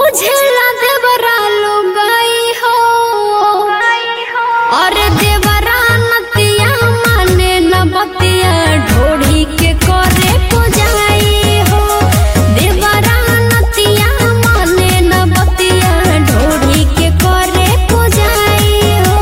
बुझेला देवरा लुगाई हो और देवरा नतिया माने न बतिया ढोढ़ी के करे पुजाई हो। देवरा नतिया माने न बतिया ढोढ़ी के करे पुजाई हो।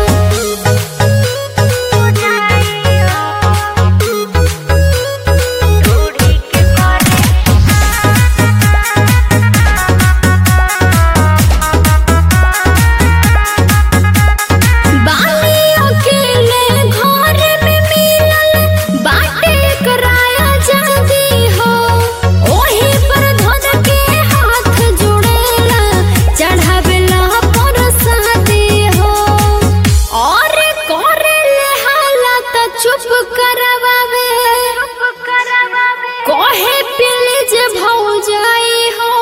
चुप करवावे कोहे प्लीज भौजाई हो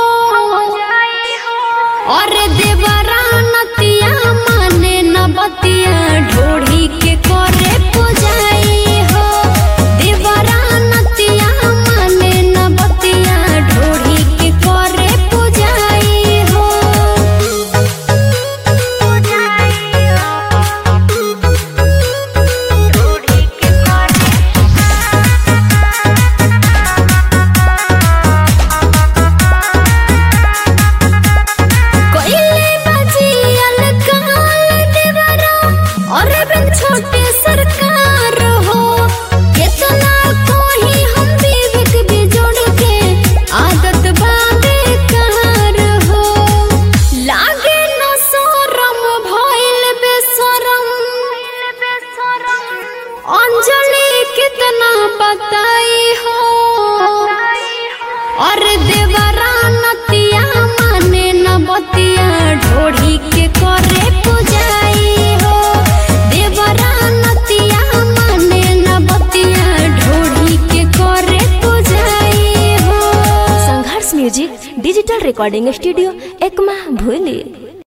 और देवरा नतिया माने न बतिया ढोढ़ी के करे पुजाई हो। देवरा नतिया माने न बतिया ढोढ़ी के करे पुजाई हो। छोटे सरकार हो कितना कोई हम विवेक बिजोड़ के आदत बाबे कार हो। लागे न शरम भइल बेशरम अंजलि कितना बताई हो और देवरा नतिया माने न बतिया ढोढ़ी के करे पुजाई हो। देवरा नतिया माने न बतिया ढोढ़ी के करे पुजाई हो। Sangharsh music digital recording studio Ekma भूली।